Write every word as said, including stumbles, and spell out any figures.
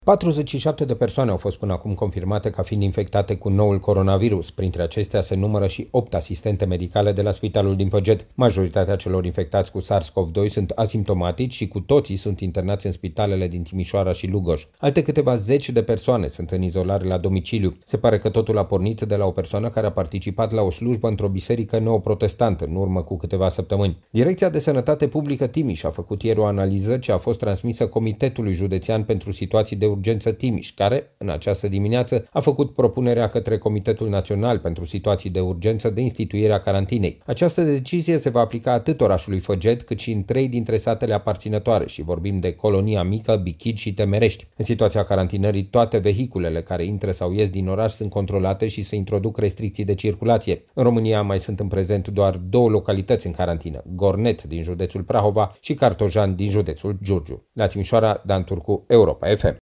patruzeci și șapte de persoane au fost până acum confirmate ca fiind infectate cu noul coronavirus. Printre acestea se numără și opt asistente medicale de la Spitalul din Păget. Majoritatea celor infectați cu SARS-CoV doi sunt asimptomatici și cu toții sunt internați în spitalele din Timișoara și Lugoj. Alte câteva zeci de persoane sunt în izolare la domiciliu. Se pare că totul a pornit de la o persoană care a participat la o slujbă într-o biserică neoprotestantă în urmă cu câteva săptămâni. Direcția de Sănătate Publică Timiș a făcut ieri o analiză ce a fost transmisă Comitetului Județean pentru Situații de Urgență Timiș, care, în această dimineață, a făcut propunerea către Comitetul Național pentru Situații de Urgență de instituirea carantinei. Această decizie se va aplica atât orașului Făget, cât și în trei dintre satele aparținătoare și vorbim de Colonia Mică, Bichid și Temerești. În situația carantinării, toate vehiculele care intră sau ies din oraș sunt controlate și se introduc restricții de circulație. În România mai sunt în prezent doar două localități în carantină, Gornet din județul Prahova și Cartojan din județul Giurgiu. La Timișoara, Dan Turcu, Europa F M.